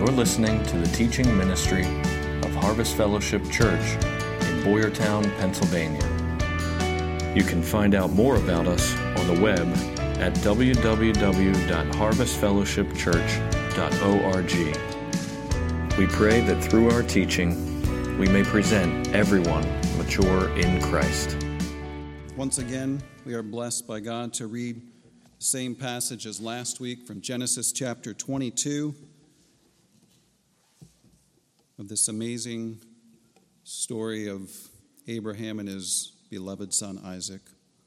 You're listening to the teaching ministry of Harvest Fellowship Church in Boyertown, Pennsylvania. You can find out more about us on the web at www.harvestfellowshipchurch.org. We pray that through our teaching, we may present everyone mature in Christ. Once again, we are blessed by God to read the same passage as last week from Genesis chapter 22 of this amazing story of Abraham and his beloved son Isaac.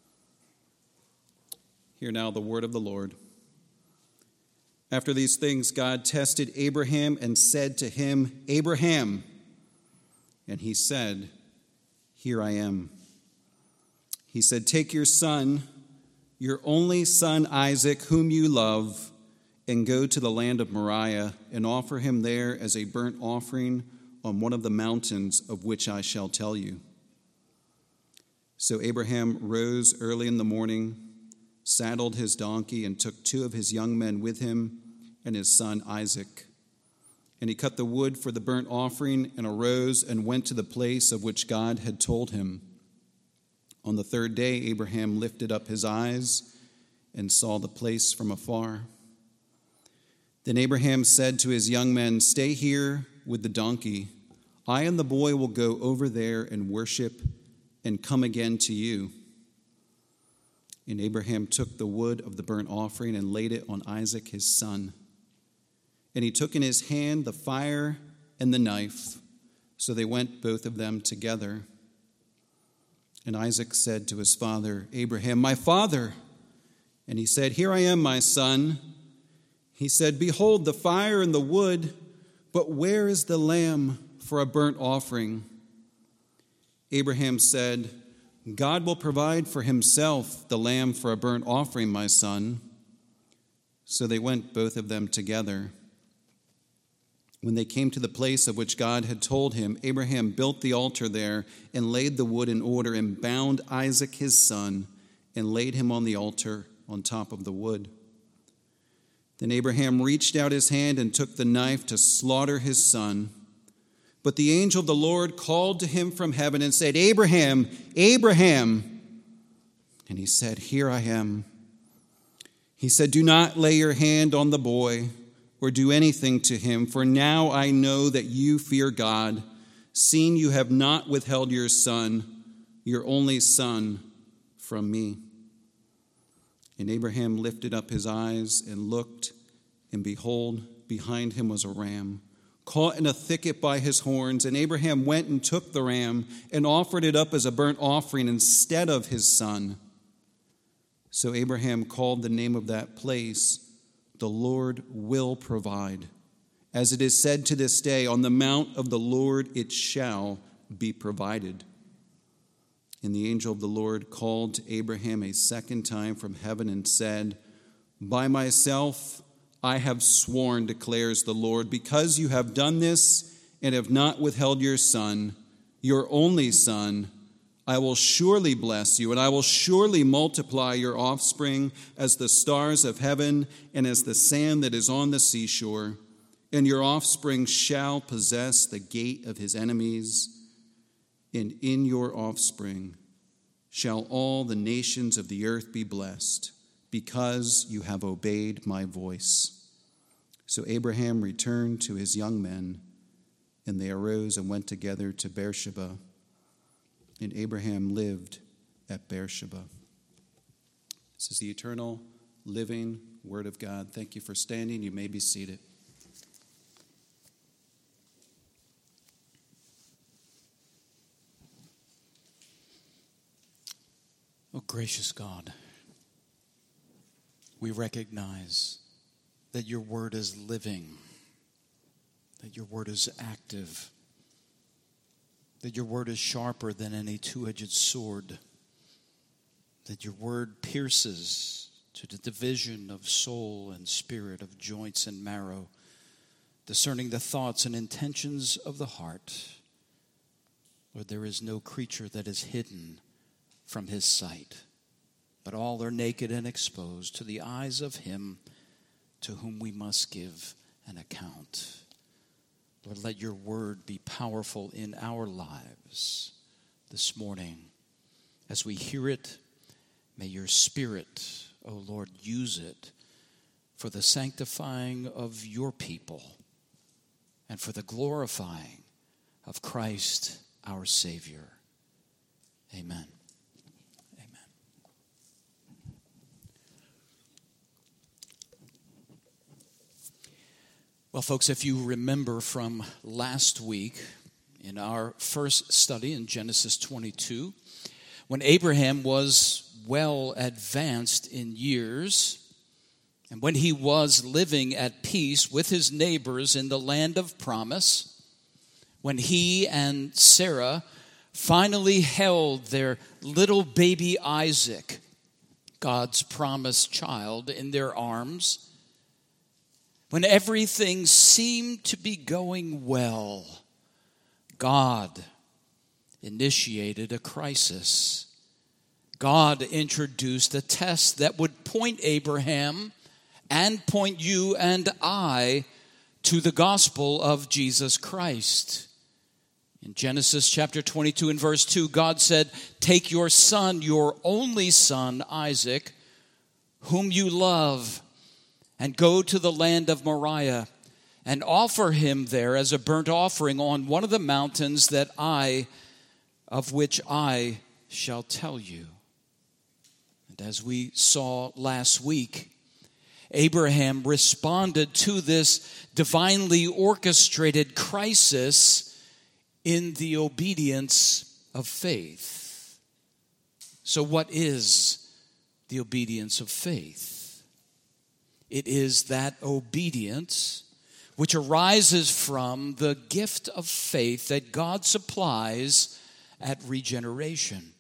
Hear now the word of the Lord. After these things, God tested Abraham and said to him, "Abraham." And he said, "Here I am." He said, "Take your son, your only son Isaac, whom you love, and go to the land of Moriah and offer him there as a burnt offering on one of the mountains of which I shall tell you." So Abraham rose early in the morning, saddled his donkey, and took 2 of his young men with him and his son Isaac. And he cut the wood for the burnt offering and arose and went to the place of which God had told him. On the 3rd day, Abraham lifted up his eyes and saw the place from afar. Then Abraham said to his young men, "Stay here with the donkey. I and the boy will go over there and worship and come again to you." And Abraham took the wood of the burnt offering and laid it on Isaac his son. And he took in his hand the fire and the knife. So they went both of them together. And Isaac said to his father, "Abraham, my father." And he said, "Here I am, my son." He said, "Behold the fire and the wood, but where is the lamb for a burnt offering?" Abraham said, "God will provide for himself the lamb for a burnt offering, my son." So they went both of them together. When they came to the place of which God had told him, Abraham built the altar there and laid the wood in order and bound Isaac his son and laid him on the altar on top of the wood. Then Abraham reached out his hand and took the knife to slaughter his son. But the angel of the Lord called to him from heaven and said, "Abraham, Abraham." And he said, "Here I am." He said, "Do not lay your hand on the boy or do anything to him, for now I know that you fear God, seeing you have not withheld your son, your only son, from me." And Abraham lifted up his eyes and looked, and behold, behind him was a ram, caught in a thicket by his horns. And Abraham went and took the ram and offered it up as a burnt offering instead of his son. So Abraham called the name of that place, "The Lord will provide." As it is said to this day, "On the mount of the Lord it shall be provided." And the angel of the Lord called to Abraham a second time from heaven and said, "By myself I have sworn, declares the Lord, because you have done this and have not withheld your son, your only son, I will surely bless you, and I will surely multiply your offspring as the stars of heaven and as the sand that is on the seashore. And your offspring shall possess the gate of his enemies. And in your offspring shall all the nations of the earth be blessed, because you have obeyed my voice." So Abraham returned to his young men, and they arose and went together to Beersheba. And Abraham lived at Beersheba. This is the eternal, living Word of God. Thank you for standing. You may be seated. Oh, gracious God, we recognize that your word is living, that your word is active, that your word is sharper than any two-edged sword, that your word pierces to the division of soul and spirit, of joints and marrow, discerning the thoughts and intentions of the heart. Lord, there is no creature that is hidden from his sight, but all are naked and exposed to the eyes of him to whom we must give an account. Lord, let your word be powerful in our lives this morning. As we hear it, may your Spirit, O Lord, use it for the sanctifying of your people and for the glorifying of Christ our Savior. Amen. Amen. Well, folks, if you remember from last week in our first study in Genesis 22, when Abraham was well advanced in years, and when he was living at peace with his neighbors in the land of promise, when he and Sarah finally held their little baby Isaac, God's promised child, in their arms, when everything seemed to be going well, God initiated a crisis. God introduced a test that would point Abraham and point you and I to the gospel of Jesus Christ. In Genesis chapter 22 and verse 2, God said, "Take your son, your only son, Isaac, whom you love, and go to the land of Moriah, and offer him there as a burnt offering on one of the mountains of which I shall tell you." And as we saw last week, Abraham responded to this divinely orchestrated crisis in the obedience of faith. So what is the obedience of faith? It is that obedience which arises from the gift of faith that God supplies at regeneration.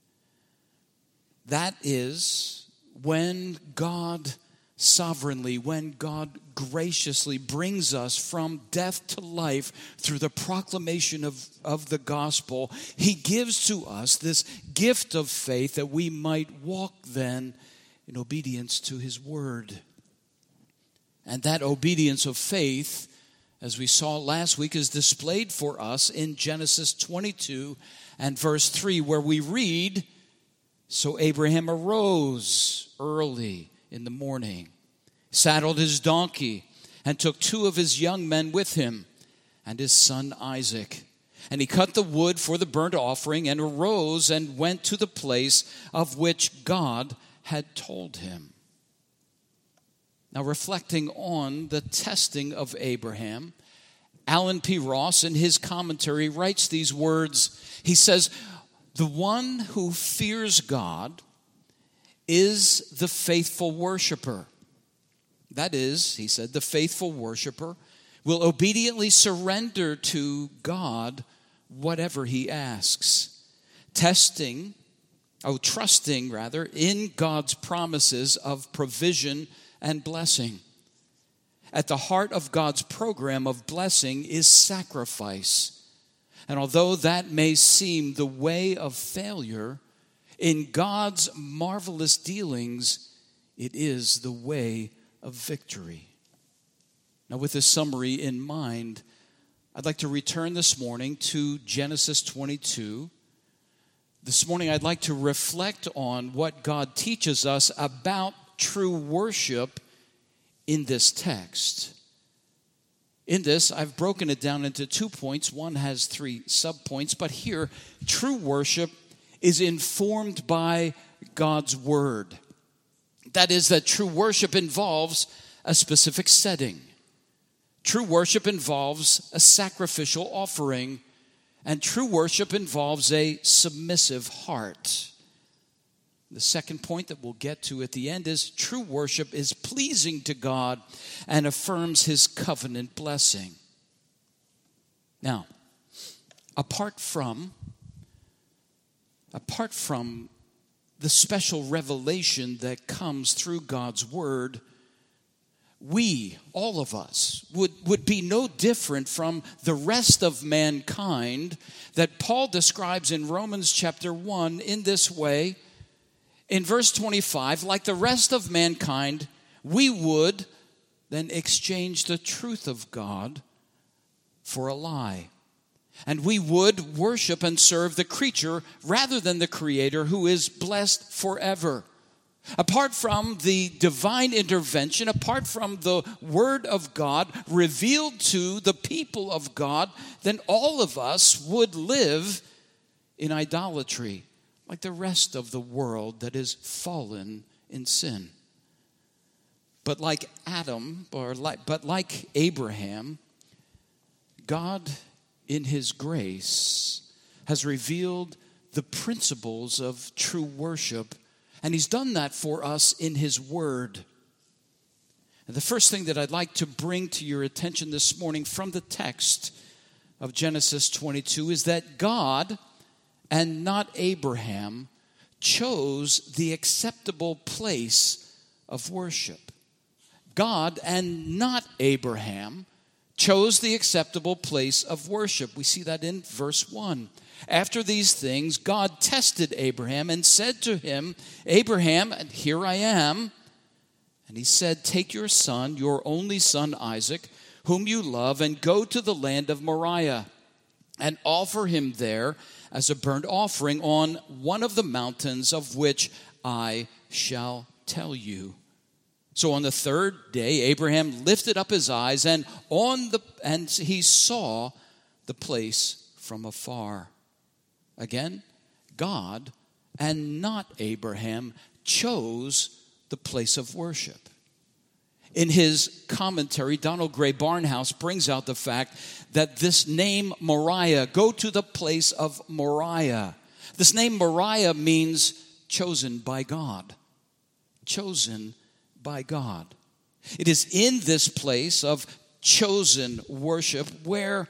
That is when God sovereignly, when God graciously brings us from death to life through the proclamation of the gospel, he gives to us this gift of faith that we might walk then in obedience to his word. And that obedience of faith, as we saw last week, is displayed for us in Genesis 22 and verse 3, where we read, "So Abraham arose early in the morning, saddled his donkey, and took 2 of his young men with him, and his son Isaac. And he cut the wood for the burnt offering, and arose and went to the place of which God had told him." Now, reflecting on the testing of Abraham, Alan P. Ross, in his commentary, writes these words. He says, "The one who fears God is the faithful worshiper. That is," he said, "the faithful worshiper will obediently surrender to God whatever he asks, trusting in God's promises of provision and blessing. At the heart of God's program of blessing is sacrifice. And although that may seem the way of failure, in God's marvelous dealings, it is the way of victory." Now, with this summary in mind, I'd like to return this morning to Genesis 22. This morning, I'd like to reflect on what God teaches us about true worship in this text. In this, I've broken it down into 2 points. One has 3 subpoints, but here, true worship is informed by God's word. That is, that true worship involves a specific setting. True worship involves a sacrificial offering, and true worship involves a submissive heart. The second point that we'll get to at the end is true worship is pleasing to God and affirms his covenant blessing. Now, apart from the special revelation that comes through God's word, we, all of us, would be no different from the rest of mankind that Paul describes in Romans chapter 1 in this way. In verse 25, like the rest of mankind, we would then exchange the truth of God for a lie. And we would worship and serve the creature rather than the Creator, who is blessed forever. Apart from the divine intervention, apart from the Word of God revealed to the people of God, then all of us would live in idolatry, like the rest of the world that is fallen in sin. But like Abraham, God, in His grace, has revealed the principles of true worship, and He's done that for us in His Word. And the first thing that I'd like to bring to your attention this morning from the text of Genesis 22 is that God, and not Abraham, chose the acceptable place of worship. God, and not Abraham, chose the acceptable place of worship. We see that in verse 1. After these things, God tested Abraham and said to him, Abraham, and here I am. And He said, take your son, your only son Isaac, whom you love, and go to the land of Moriah, and offer him there as a burnt offering on one of the mountains of which I shall tell you. So on the third day, Abraham lifted up his eyes, and he saw the place from afar. Again, God, and not Abraham, chose the place of worship. In his commentary, Donald Gray Barnhouse brings out the fact that this name Moriah, go to the place of Moriah. This name Moriah means chosen by God. Chosen by God. It is in this place of chosen worship where,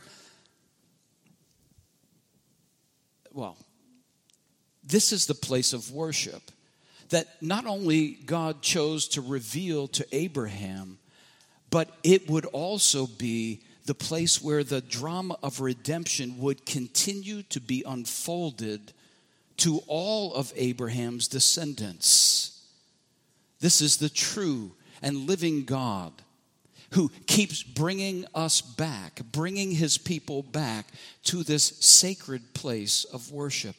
this is the place of worship that not only God chose to reveal to Abraham, but it would also be the place where the drama of redemption would continue to be unfolded to all of Abraham's descendants. This is the true and living God who keeps bringing us back, bringing His people back to this sacred place of worship.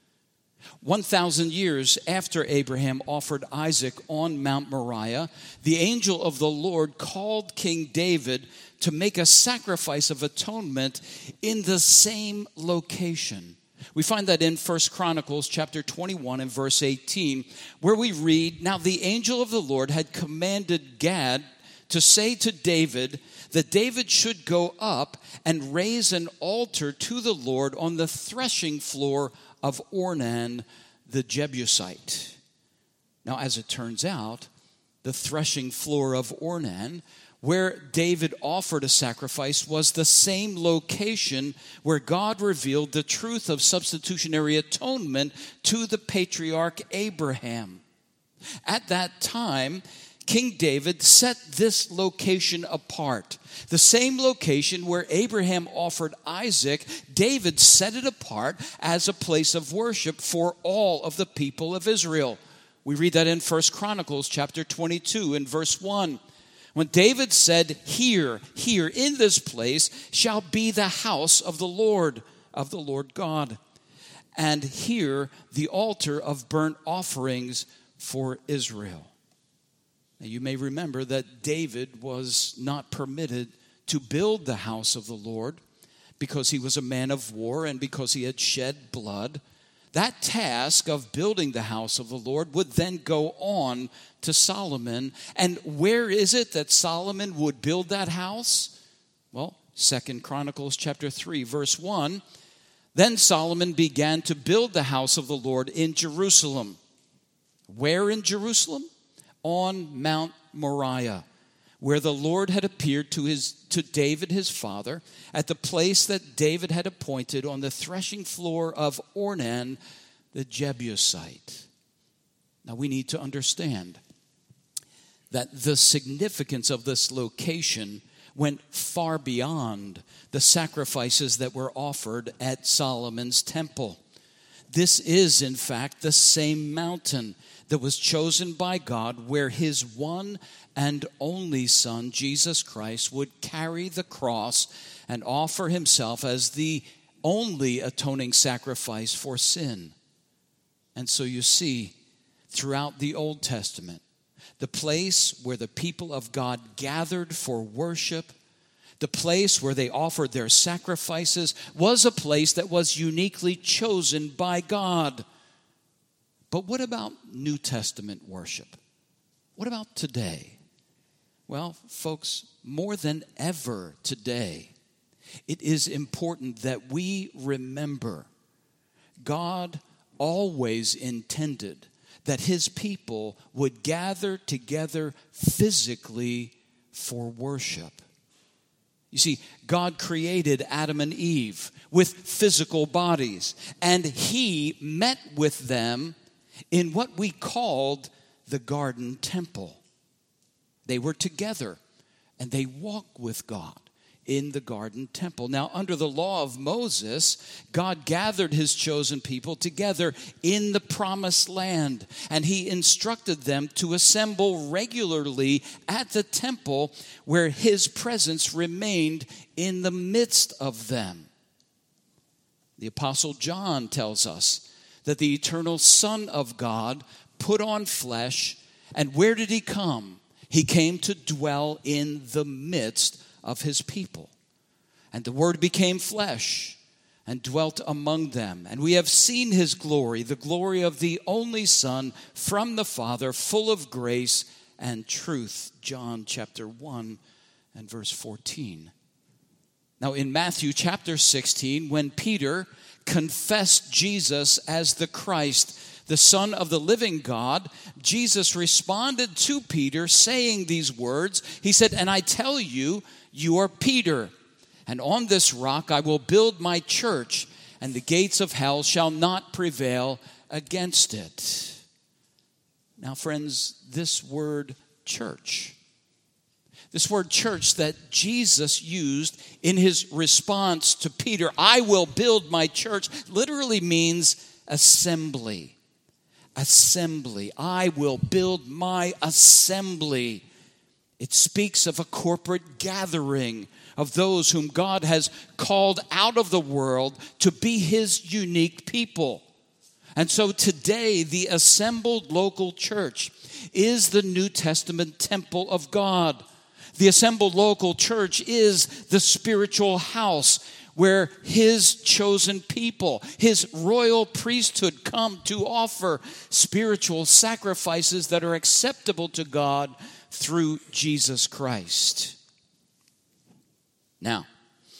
1,000 years after Abraham offered Isaac on Mount Moriah, the angel of the Lord called King David to make a sacrifice of atonement in the same location. We find that in 1 Chronicles chapter 21 and verse 18, where we read, now the angel of the Lord had commanded Gad to say to David that David should go up and raise an altar to the Lord on the threshing floor of Ornan the Jebusite. Now, as it turns out, the threshing floor of Ornan, where David offered a sacrifice, was the same location where God revealed the truth of substitutionary atonement to the patriarch Abraham. At that time, King David set this location apart. The same location where Abraham offered Isaac, David set it apart as a place of worship for all of the people of Israel. We read that in 1 Chronicles chapter 22 and verse 1. When David said, here in this place shall be the house of the Lord God, and here the altar of burnt offerings for Israel. Now, you may remember that David was not permitted to build the house of the Lord because he was a man of war and because he had shed blood. That task of building the house of the Lord would then go on to Solomon. And where is it that Solomon would build that house? Well, 2 Chronicles chapter 3, verse 1. Then Solomon began to build the house of the Lord in Jerusalem. Where in Jerusalem? On Mount Moriah, where the Lord had appeared to David his father at the place that David had appointed on the threshing floor of Ornan the Jebusite. Now we need to understand that the significance of this location went far beyond the sacrifices that were offered at Solomon's temple. This is, in fact, the same mountain that was chosen by God, where his one and only Son, Jesus Christ, would carry the cross and offer himself as the only atoning sacrifice for sin. And so you see, throughout the Old Testament, the place where the people of God gathered for worship, the place where they offered their sacrifices, was a place that was uniquely chosen by God. But what about New Testament worship? What about today? Well, folks, more than ever today, it is important that we remember God always intended that his people would gather together physically for worship. You see, God created Adam and Eve with physical bodies, and he met with them in what we called the garden temple. They were together, and they walked with God in the garden temple. Now, under the law of Moses, God gathered his chosen people together in the promised land, and he instructed them to assemble regularly at the temple where his presence remained in the midst of them. The Apostle John tells us that the eternal Son of God put on flesh, and where did he come? He came to dwell in the midst of his people. And the Word became flesh and dwelt among them. And we have seen his glory, the glory of the only Son from the Father, full of grace and truth. John chapter 1 and verse 14. Now in Matthew chapter 16, when Peter confessed Jesus as the Christ, the Son of the living God, Jesus responded to Peter saying these words. He said, "And I tell you, you are Peter, and on this rock I will build my church, and the gates of hell shall not prevail against it." Now, friends, this word church that Jesus used in his response to Peter, "I will build my church," literally means assembly. Assembly. I will build my assembly. It speaks of a corporate gathering of those whom God has called out of the world to be his unique people. And so today, the assembled local church is the New Testament temple of God. The assembled local church is the spiritual house where his chosen people, his royal priesthood, come to offer spiritual sacrifices that are acceptable to God through Jesus Christ. Now,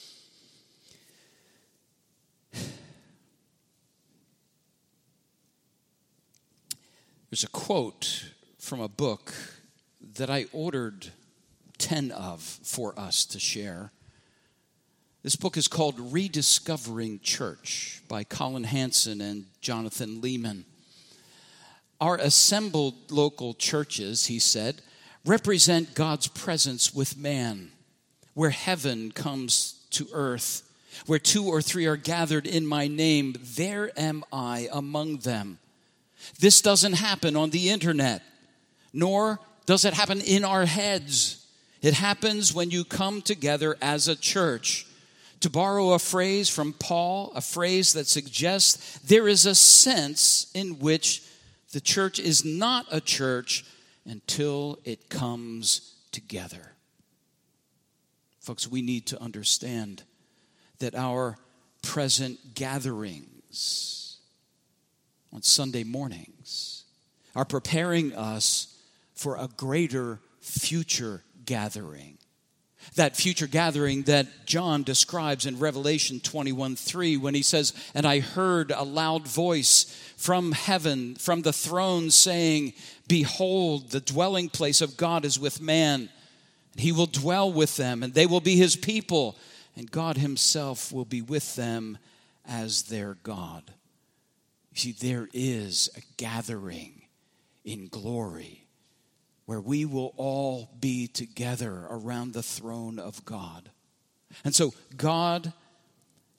there's a quote from a book that I ordered 10 of for us to share. This book is called Rediscovering Church by Colin Hansen and Jonathan Lehman. Our assembled local churches, he said, represent God's presence with man, where heaven comes to earth, where 2 or 3 are gathered in my name, there am I among them. This doesn't happen on the internet, nor does it happen in our heads. It happens when you come together as a church. To borrow a phrase from Paul, a phrase that suggests there is a sense in which the church is not a church until it comes together. Folks, we need to understand that our present gatherings on Sunday mornings are preparing us for a greater future gathering. That future gathering that John describes in Revelation 21:3 when he says, "And I heard a loud voice from heaven, from the throne saying, 'Behold, the dwelling place of God is with man. And he will dwell with them, and they will be his people, and God himself will be with them as their God.'" You see, there is a gathering in glory where we will all be together around the throne of God. And so God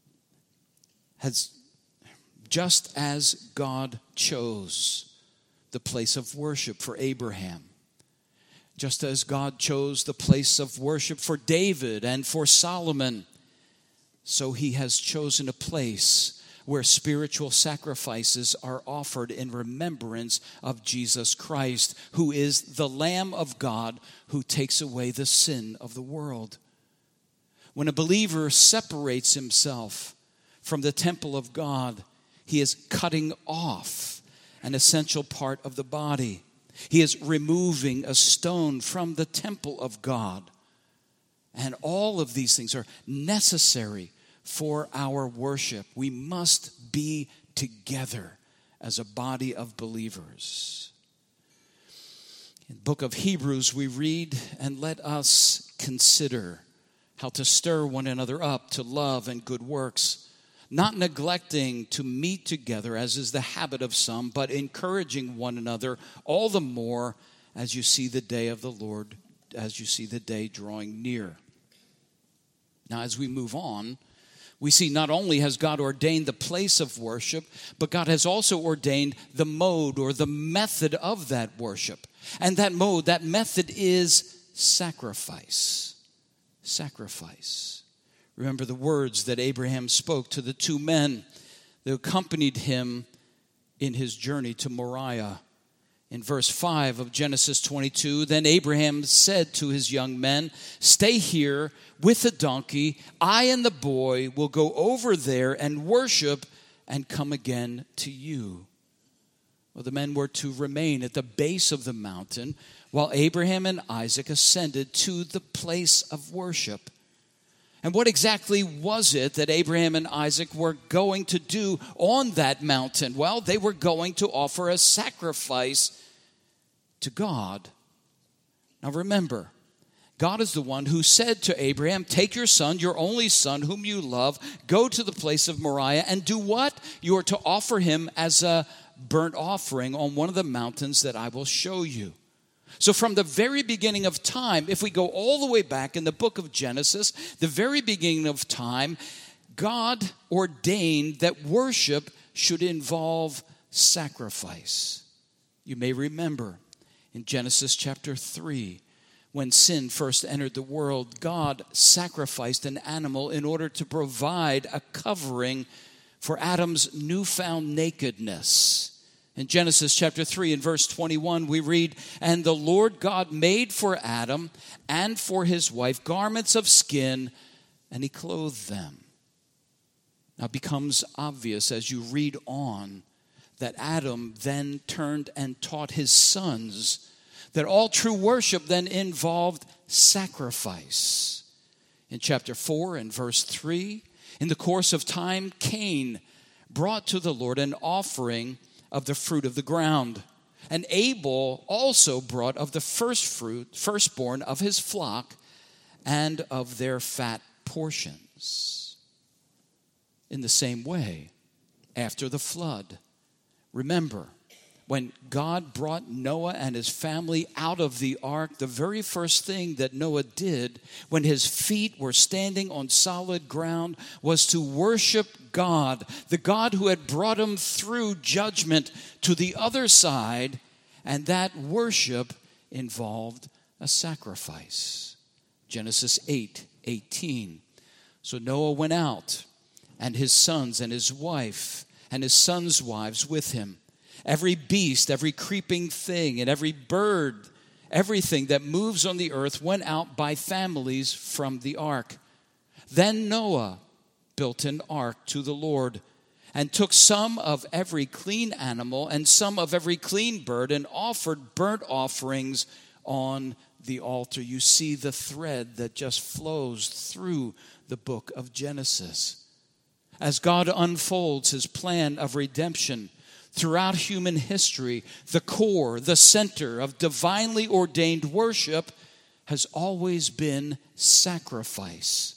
has, just as God chose the the place of worship for Abraham. Just as God chose the place of worship for David and for Solomon, so he has chosen a place where spiritual sacrifices are offered in remembrance of Jesus Christ, who is the Lamb of God who takes away the sin of the world. When a believer separates himself from the temple of God, he is cutting off an essential part of the body. He is removing a stone from the temple of God. And all of these things are necessary for our worship. We must be together as a body of believers. In the book of Hebrews, we read, "And let us consider how to stir one another up to love and good works, not neglecting to meet together, as is the habit of some, but encouraging one another, all the more as you see the day of the Lord, as you see the day drawing near." Now, as we move on, we see not only has God ordained the place of worship, but God has also ordained the mode or the method of that worship. And that mode, that method is sacrifice. Sacrifice. Remember the words that Abraham spoke to the two men that accompanied him in his journey to Moriah. In verse 5 of Genesis 22, "Then Abraham said to his young men, 'Stay here with the donkey. I and the boy will go over there and worship and come again to you.'" Well, the men were to remain at the base of the mountain while Abraham and Isaac ascended to the place of worship. And what exactly was it that Abraham and Isaac were going to do on that mountain? Well, they were going to offer a sacrifice to God. Now remember, God is the one who said to Abraham, "Take your son, your only son, whom you love, go to the place of Moriah and do what? You are to offer him as a burnt offering on one of the mountains that I will show you." So from the very beginning of time, if we go all the way back in the book of Genesis, the very beginning of time, God ordained that worship should involve sacrifice. You may remember in Genesis chapter 3, when sin first entered the world, God sacrificed an animal in order to provide a covering for Adam's newfound nakedness. In Genesis chapter 3 and verse 21, we read, "And the Lord God made for Adam and for his wife garments of skin, and he clothed them." Now it becomes obvious as you read on that Adam then turned and taught his sons that all true worship then involved sacrifice. In chapter 4 and verse 3, "In the course of time, Cain brought to the Lord an offering of the fruit of the ground. And Abel also brought of the firstborn of his flock and of their fat portions." In the same way, after the flood, remember, when God brought Noah and his family out of the ark, the very first thing that Noah did when his feet were standing on solid ground was to worship God, the God who had brought him through judgment to the other side, and that worship involved a sacrifice. Genesis 8:18. "So Noah went out, and his sons and his wife and his sons' wives with him. Every beast, every creeping thing, and every bird, everything that moves on the earth went out by families from the ark. Then Noah built an ark to the Lord and took some of every clean animal and some of every clean bird and offered burnt offerings on the altar." You see the thread that just flows through the book of Genesis. As God unfolds his plan of redemption throughout human history, the core, the center of divinely ordained worship has always been sacrifice.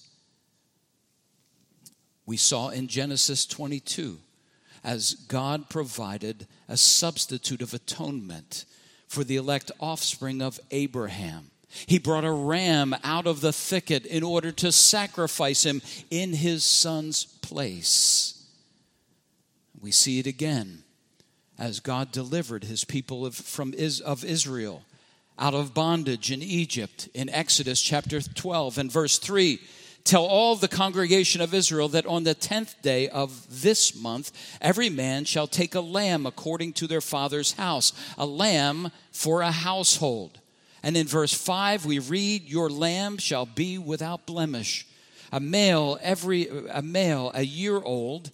We saw in Genesis 22, as God provided a substitute of atonement for the elect offspring of Abraham. He brought a ram out of the thicket in order to sacrifice him in his son's place. We see it again as God delivered his people of Israel out of bondage in Egypt in Exodus chapter 12 and verse 3. Tell all the congregation of Israel that on the 10th day of this month, every man shall take a lamb according to their father's house, a lamb for a household. And in verse 5, we read, your lamb shall be without blemish. A male, a year old,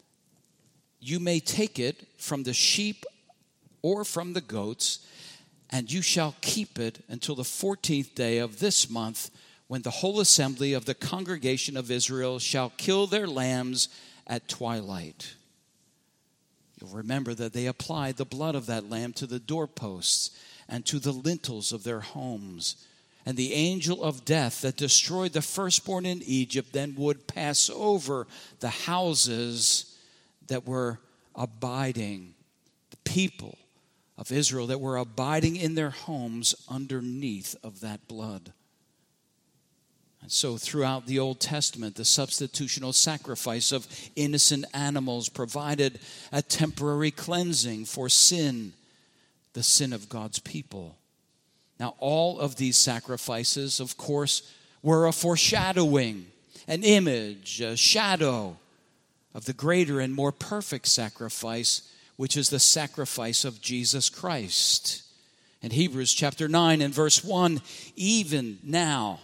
you may take it from the sheep or from the goats, and you shall keep it until the 14th day of this month, when the whole assembly of the congregation of Israel shall kill their lambs at twilight. You'll remember that they applied the blood of that lamb to the doorposts and to the lintels of their homes. And the angel of death that destroyed the firstborn in Egypt then would pass over the houses that were abiding, the people of Israel that were abiding in their homes underneath of that blood. And so throughout the Old Testament, the substitutional sacrifice of innocent animals provided a temporary cleansing for sin, the sin of God's people. Now, all of these sacrifices, of course, were a foreshadowing, an image, a shadow of the greater and more perfect sacrifice, which is the sacrifice of Jesus Christ. In Hebrews chapter 9 and verse 1, even now,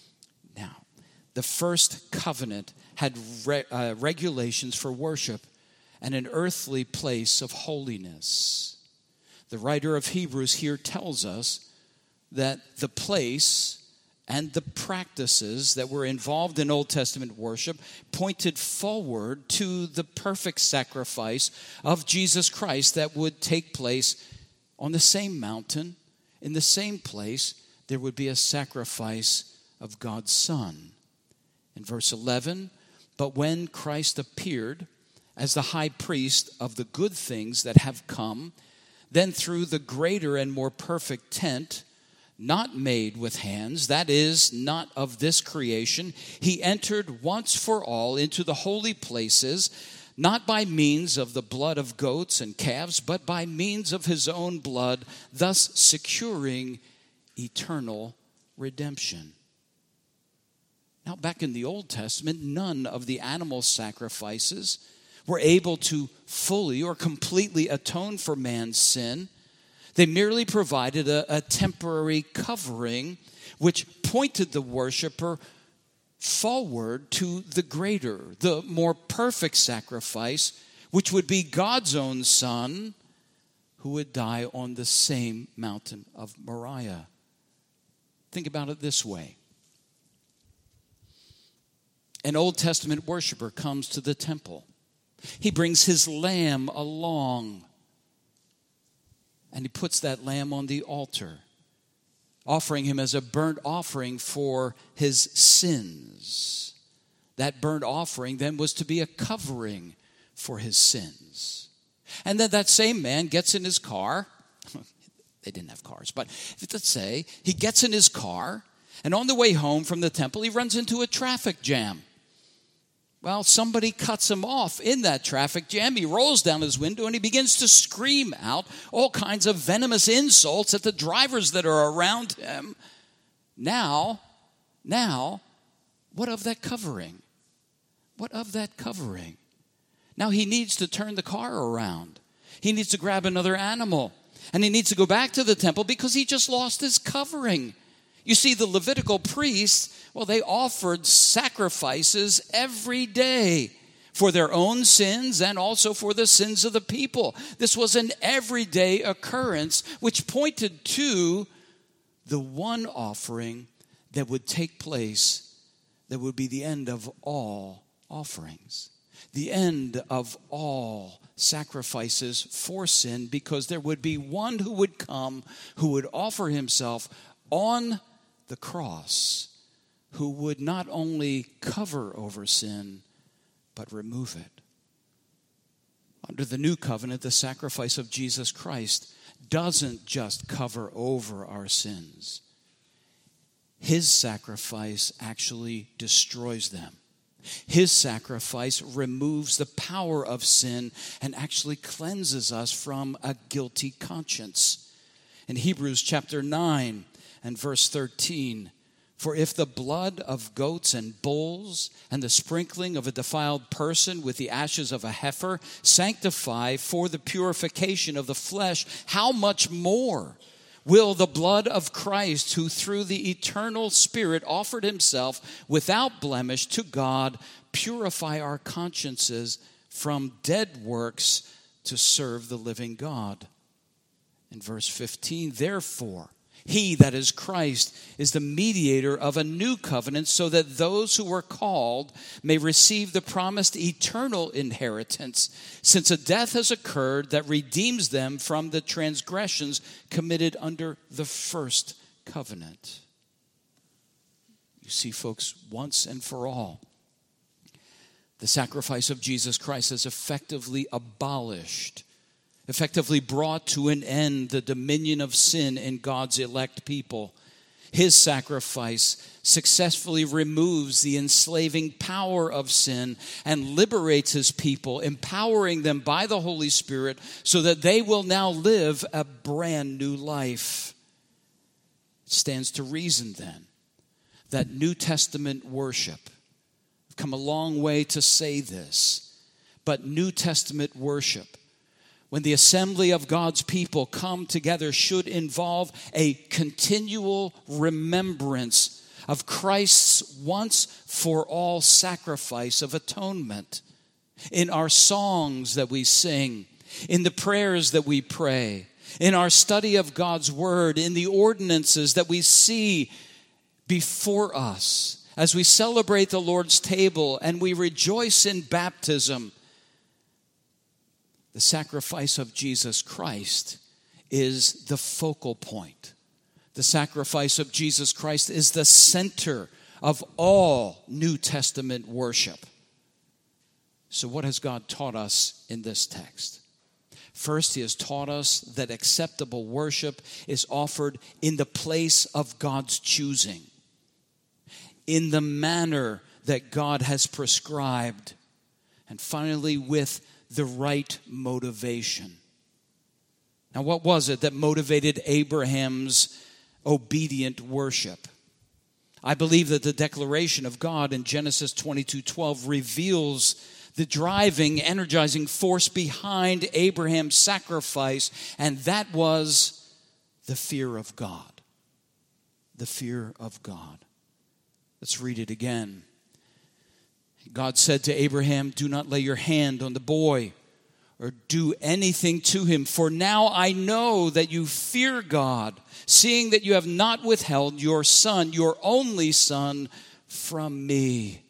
the first covenant had regulations for worship and an earthly place of holiness. The writer of Hebrews here tells us that the place and the practices that were involved in Old Testament worship pointed forward to the perfect sacrifice of Jesus Christ that would take place on the same mountain, in the same place. There would be a sacrifice of God's Son. In verse 11, but when Christ appeared as the high priest of the good things that have come, then through the greater and more perfect tent, not made with hands, that is, not of this creation, he entered once for all into the holy places, not by means of the blood of goats and calves, but by means of his own blood, thus securing eternal redemption. Now, back in the Old Testament, none of the animal sacrifices were able to fully or completely atone for man's sin. They merely provided a temporary covering which pointed the worshiper forward to the greater, the more perfect sacrifice, which would be God's own Son, who would die on the same mountain of Moriah. Think about it this way. An Old Testament worshiper comes to the temple. He brings his lamb along, and he puts that lamb on the altar, offering him as a burnt offering for his sins. That burnt offering then was to be a covering for his sins. And then that same man gets in his car. They didn't have cars, but let's say he gets in his car, and on the way home from the temple, he runs into a traffic jam. Well, somebody cuts him off in that traffic jam. He rolls down his window and he begins to scream out all kinds of venomous insults at the drivers that are around him. Now, what of that covering? What of that covering? Now he needs to turn the car around. He needs to grab another animal. And he needs to go back to the temple because he just lost his covering. You see, the Levitical priests, well, they offered sacrifices every day for their own sins and also for the sins of the people. This was an everyday occurrence which pointed to the one offering that would take place, that would be the end of all offerings, the end of all sacrifices for sin, because there would be one who would come who would offer himself on the cross, who would not only cover over sin, but remove it. Under the new covenant, the sacrifice of Jesus Christ doesn't just cover over our sins. His sacrifice actually destroys them. His sacrifice removes the power of sin and actually cleanses us from a guilty conscience. In Hebrews chapter 9 and verse 13, for if the blood of goats and bulls and the sprinkling of a defiled person with the ashes of a heifer sanctify for the purification of the flesh, how much more will the blood of Christ, who through the eternal Spirit offered himself without blemish to God, purify our consciences from dead works to serve the living God? In verse 15, therefore, he, that is Christ, is the mediator of a new covenant, so that those who were called may receive the promised eternal inheritance, since a death has occurred that redeems them from the transgressions committed under the first covenant. You see, folks, once and for all, the sacrifice of Jesus Christ has effectively brought to an end the dominion of sin in God's elect people. His sacrifice successfully removes the enslaving power of sin and liberates his people, empowering them by the Holy Spirit so that they will now live a brand new life. It stands to reason then that New Testament worship, I've come a long way to say this, but New Testament worship, when the assembly of God's people come together, should involve a continual remembrance of Christ's once-for-all sacrifice of atonement. In our songs that we sing, in the prayers that we pray, in our study of God's word, in the ordinances that we see before us, as we celebrate the Lord's table and we rejoice in baptism, the sacrifice of Jesus Christ is the focal point. The sacrifice of Jesus Christ is the center of all New Testament worship. So what has God taught us in this text? First, he has taught us that acceptable worship is offered in the place of God's choosing, in the manner that God has prescribed, and finally with the right motivation. Now, what was it that motivated Abraham's obedient worship? I believe that the declaration of God in Genesis 22:12 reveals the driving, energizing force behind Abraham's sacrifice, and that was the fear of God. The fear of God. Let's read it again. God said to Abraham, do not lay your hand on the boy or do anything to him, for now I know that you fear God, seeing that you have not withheld your son, your only son, from me.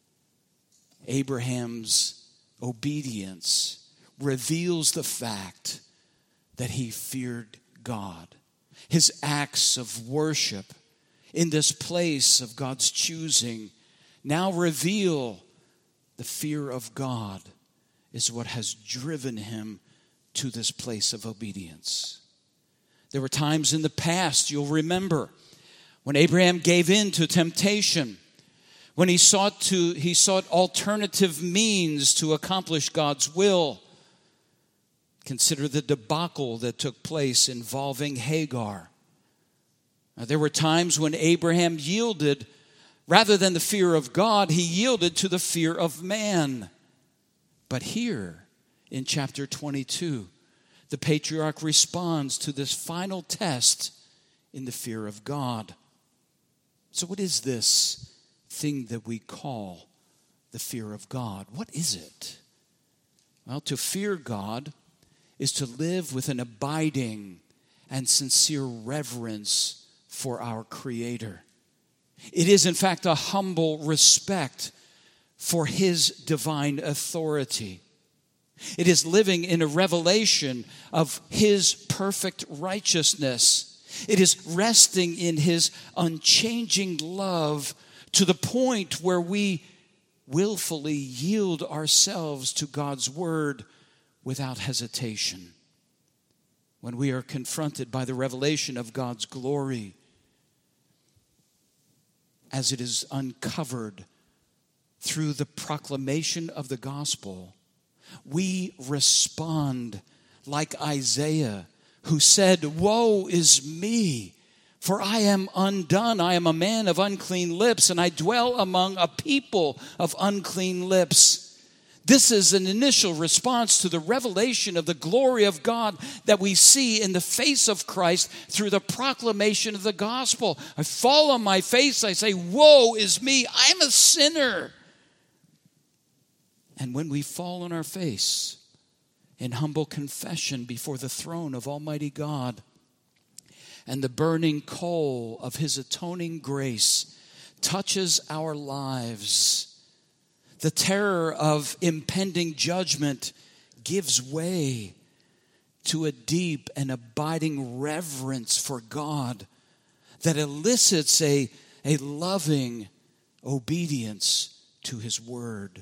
Abraham's obedience reveals the fact that he feared God. His acts of worship in this place of God's choosing now reveal the fear of God is what has driven him to this place of obedience. There were times in the past, you'll remember, when Abraham gave in to temptation, when he sought alternative means to accomplish God's will. Consider the debacle that took place involving Hagar. Now, there were times when Abraham yielded. Rather than the fear of God, he yielded to the fear of man. But here, in chapter 22, the patriarch responds to this final test in the fear of God. So what is this thing that we call the fear of God? What is it? Well, to fear God is to live with an abiding and sincere reverence for our Creator. It is, in fact, a humble respect for his divine authority. It is living in a revelation of his perfect righteousness. It is resting in his unchanging love to the point where we willfully yield ourselves to God's word without hesitation. When we are confronted by the revelation of God's glory, as it is uncovered through the proclamation of the gospel, we respond like Isaiah, who said, "Woe is me, for I am undone. I am a man of unclean lips, and I dwell among a people of unclean lips." This is an initial response to the revelation of the glory of God that we see in the face of Christ through the proclamation of the gospel. I fall on my face, I say, "Woe is me, I'm a sinner." And when we fall on our face in humble confession before the throne of Almighty God, and the burning coal of His atoning grace touches our lives, the terror of impending judgment gives way to a deep and abiding reverence for God that elicits a loving obedience to His word.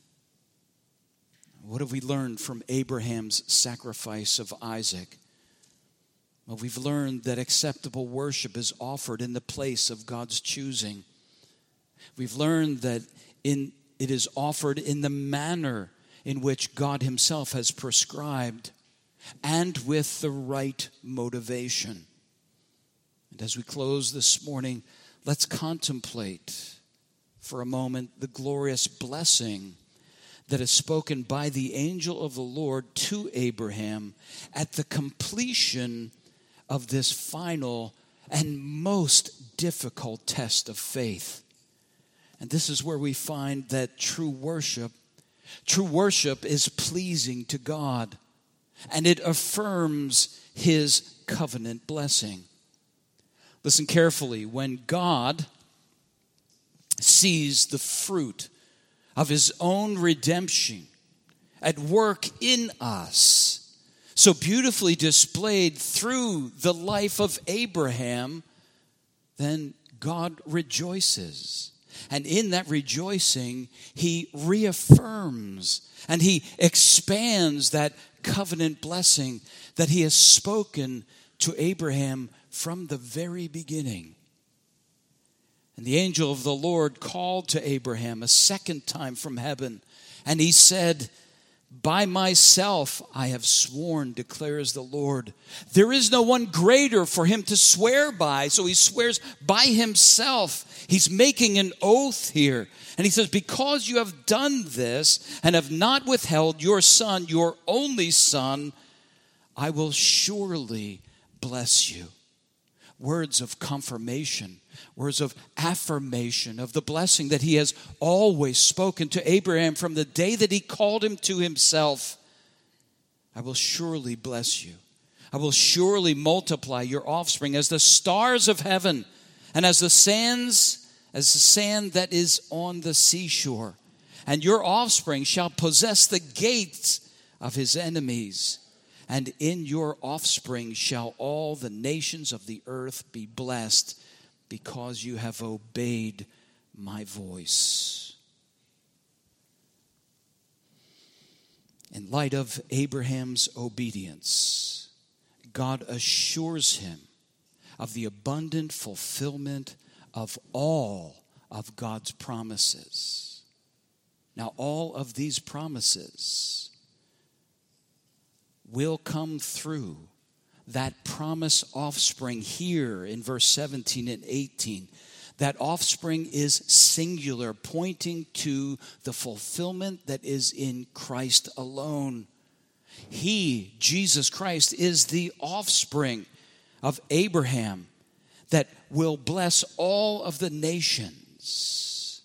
What have we learned from Abraham's sacrifice of Isaac? Well, we've learned that acceptable worship is offered in the place of God's choosing. We've learned that it is offered in the manner in which God Himself has prescribed and with the right motivation. And as we close this morning, let's contemplate for a moment the glorious blessing that is spoken by the angel of the Lord to Abraham at the completion of this final and most difficult test of faith. And this is where we find that true worship is pleasing to God, and it affirms His covenant blessing. Listen carefully. When God sees the fruit of His own redemption at work in us, so beautifully displayed through the life of Abraham, then God rejoices. And in that rejoicing, He reaffirms and He expands that covenant blessing that He has spoken to Abraham from the very beginning. And the angel of the Lord called to Abraham a second time from heaven, and he said, "By myself I have sworn, declares the Lord. There is no one greater for Him to swear by." So He swears by Himself. He's making an oath here. And He says, "Because you have done this and have not withheld your son, your only son, I will surely bless you." Words of confirmation, words of affirmation of the blessing that He has always spoken to Abraham from the day that He called him to Himself. "I will surely bless you. I will surely multiply your offspring as the stars of heaven and as the sand that is on the seashore. And your offspring shall possess the gates of his enemies. And in your offspring shall all the nations of the earth be blessed, because you have obeyed my voice." In light of Abraham's obedience, God assures him of the abundant fulfillment of all of God's promises. Now, all of these promises will come through that promise offspring here in verse 17 and 18. That offspring is singular, pointing to the fulfillment that is in Christ alone. He, Jesus Christ, is the offspring of Abraham that will bless all of the nations.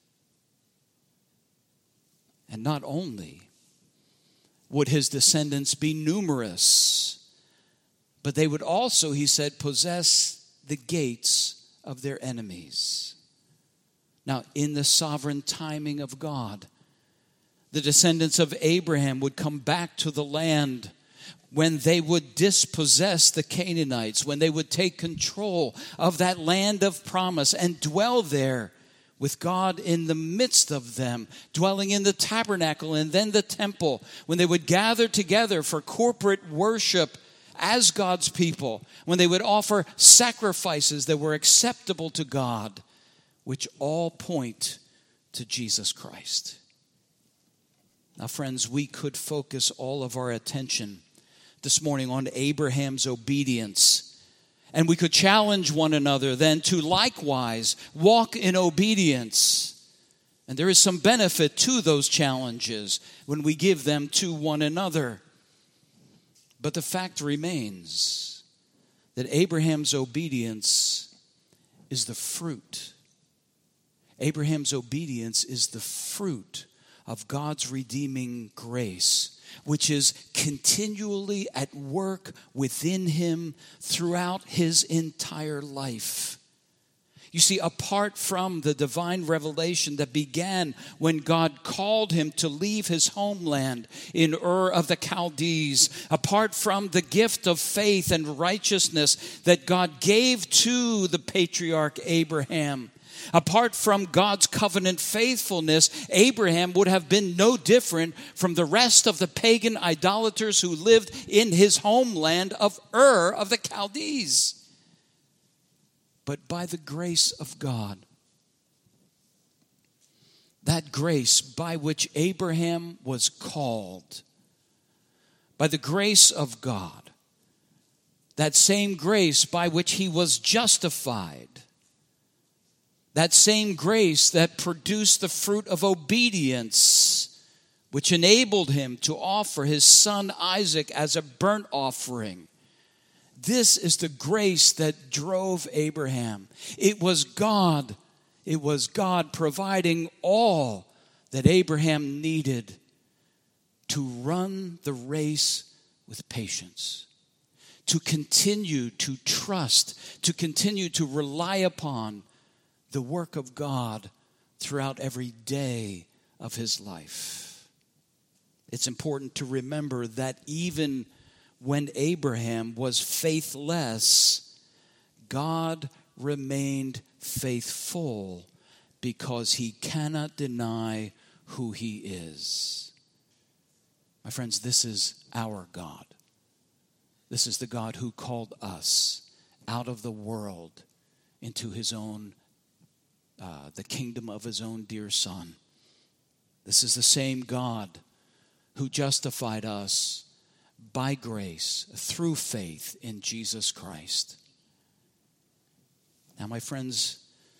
And not only would his descendants be numerous, but they would also, he said, possess the gates of their enemies. Now, in the sovereign timing of God, the descendants of Abraham would come back to the land when they would dispossess the Canaanites, when they would take control of that land of promise and dwell there with God in the midst of them, dwelling in the tabernacle and then the temple, when they would gather together for corporate worship as God's people, when they would offer sacrifices that were acceptable to God, which all point to Jesus Christ. Now, friends, we could focus all of our attention this morning on Abraham's obedience. And we could challenge one another then to likewise walk in obedience. And there is some benefit to those challenges when we give them to one another. But the fact remains that Abraham's obedience is the fruit. Abraham's obedience is the fruit of God's redeeming grace, which is continually at work within him throughout his entire life. You see, apart from the divine revelation that began when God called him to leave his homeland in Ur of the Chaldees, apart from the gift of faith and righteousness that God gave to the patriarch Abraham, apart from God's covenant faithfulness, Abraham would have been no different from the rest of the pagan idolaters who lived in his homeland of Ur of the Chaldees. But by the grace of God, that grace by which Abraham was called, by the grace of God, that same grace by which he was justified, that same grace that produced the fruit of obedience, which enabled him to offer his son Isaac as a burnt offering. This is the grace that drove Abraham. It was God providing all that Abraham needed to run the race with patience, to continue to trust, to continue to rely upon the work of God throughout every day of his life. It's important to remember that even when Abraham was faithless, God remained faithful because he cannot deny who he is. My friends, this is our God. This is the God who called us out of the world into his own, the kingdom of his own dear Son. This is the same God who justified us by grace, through faith in Jesus Christ. Now, my friends,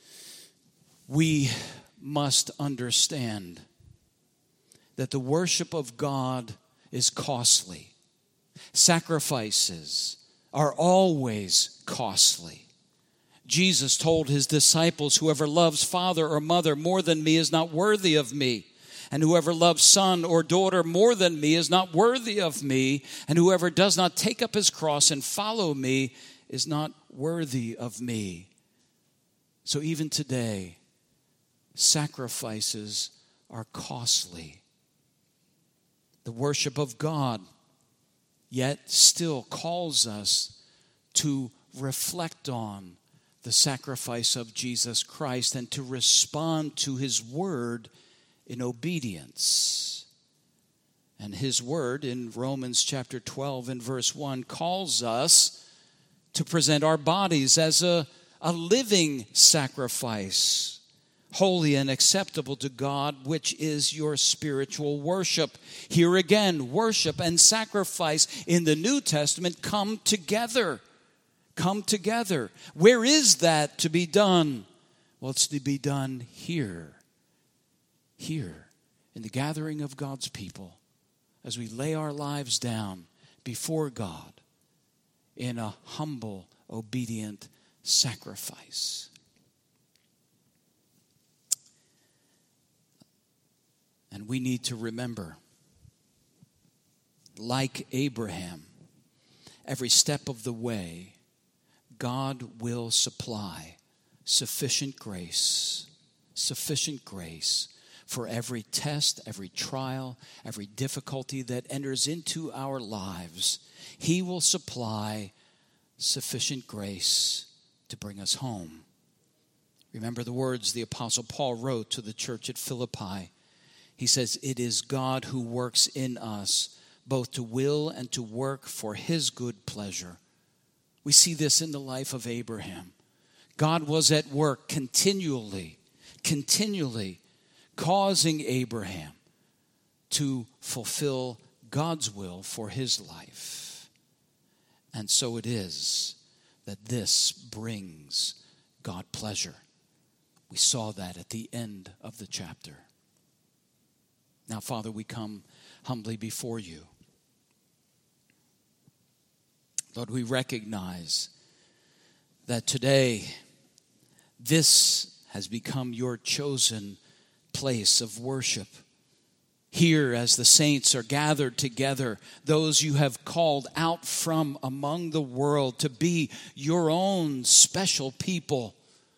we must understand that the worship of God is costly. Sacrifices are always costly. Jesus told his disciples, "Whoever loves father or mother more than me is not worthy of me. And whoever loves son or daughter more than me is not worthy of me. And whoever does not take up his cross and follow me is not worthy of me." So even today, sacrifices are costly. The worship of God yet still calls us to reflect on the sacrifice of Jesus Christ and to respond to his word in obedience. And his word in Romans chapter 12 and verse 1 calls us to present our bodies as a living sacrifice, holy and acceptable to God, which is your spiritual worship. Here again, worship and sacrifice in the New Testament come together. Come together. Where is that to be done? Well, it's to be done here in the gathering of God's people, as we lay our lives down before God in a humble, obedient sacrifice. And we need to remember, like Abraham, every step of the way, God will supply sufficient grace for every test, every trial, every difficulty that enters into our lives. He will supply sufficient grace to bring us home. Remember the words the Apostle Paul wrote to the church at Philippi. He says, "It is God who works in us, both to will and to work for his good pleasure." We see this in the life of Abraham. God was at work continually causing Abraham to fulfill God's will for his life. And so it is that this brings God pleasure. We saw that at the end of the chapter. Now, Father, we come humbly before you. Lord, we recognize that today this has become your chosen place of worship. Here, as the saints are gathered together, those you have called out from among the world to be your own special people,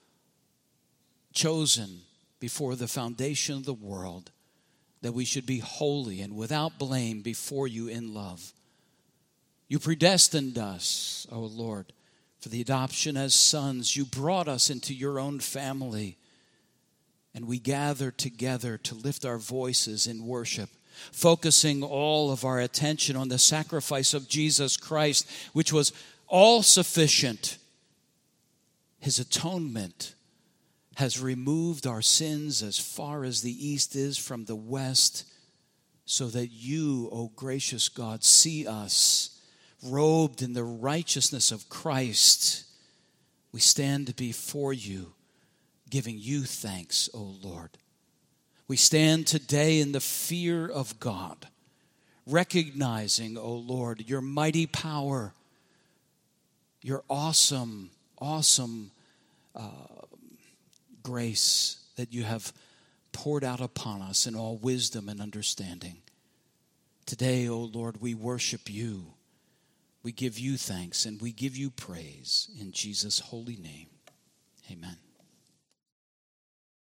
chosen before the foundation of the world, that we should be holy and without blame before you in love. You predestined us, O Lord, for the adoption as sons. You brought us into your own family. And we gather together to lift our voices in worship, focusing all of our attention on the sacrifice of Jesus Christ, which was all sufficient. His atonement has removed our sins as far as the east is from the west, so that you, O gracious God, see us robed in the righteousness of Christ. We stand before you, giving you thanks, O Lord. We stand today in the fear of God, recognizing, O Lord, your mighty power, your awesome grace that you have poured out upon us in all wisdom and understanding. Today, O Lord, we worship you. We give you thanks and we give you praise in Jesus' holy name. Amen.